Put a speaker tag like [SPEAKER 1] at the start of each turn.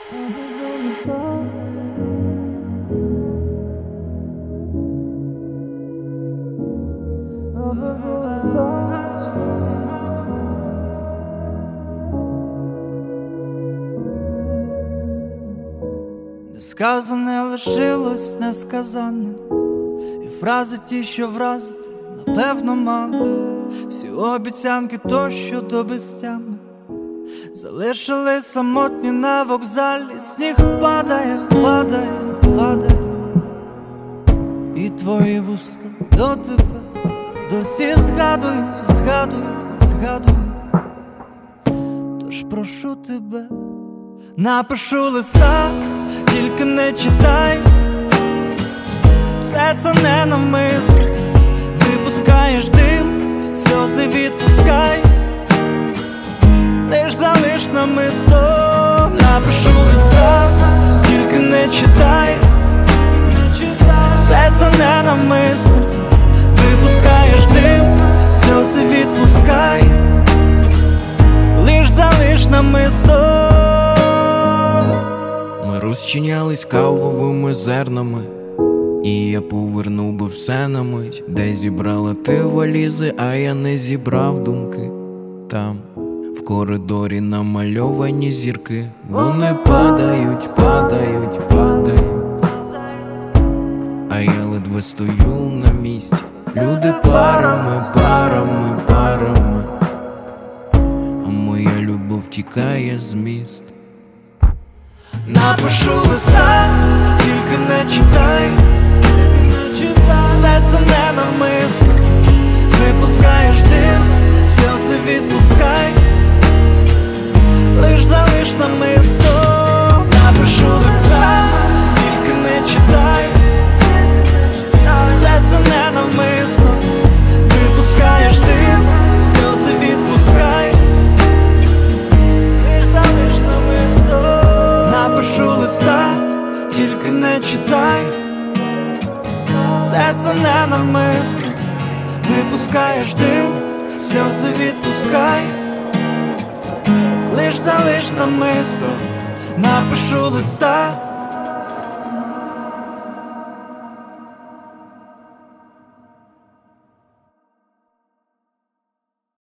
[SPEAKER 1] Несказане лишилось несказаним, і фрази ті, що вразити, напевно, мало. Всі обіцянки тощо до безтями залишили самотні на вокзалі. Сніг падає, падає, падає, і твої вуста до тебе досі згадую, згадую, згадую. Тож прошу тебе, напишу листа, тільки не читай. Все це ненавмисно, випускаєш дим, сльози відпускай. Лиш залиш намисто, напишу листа, тільки не читай. Все це ненавмисно, випускаєш дим, сльози відпускай. Лиш залиш намисто.
[SPEAKER 2] Ми розчинялись кавовими зернами, і я повернув би все на мить. Де зібрала ти валізи, а я не зібрав думки. Там, в коридорі намальовані зірки. Вони падають, падають, падають, а я ледве стою на місці. Люди парами, парами, парами, а моя любов тікає з міст.
[SPEAKER 1] Напишу листа, тільки не читай. Все це ненавмисно, випускаєш дим, сльози відпускай. Лиш залиш намисто, напишу листа, тільки не читай. Все це ненавмисно, випускаєш дим, сльози відпускай. Лиш залиш намисто. Напишу листа, тільки не читай. Все це ненавмисно, випускаєш дим, сльози відпускай. Лиш залиш намисто, напишу листа.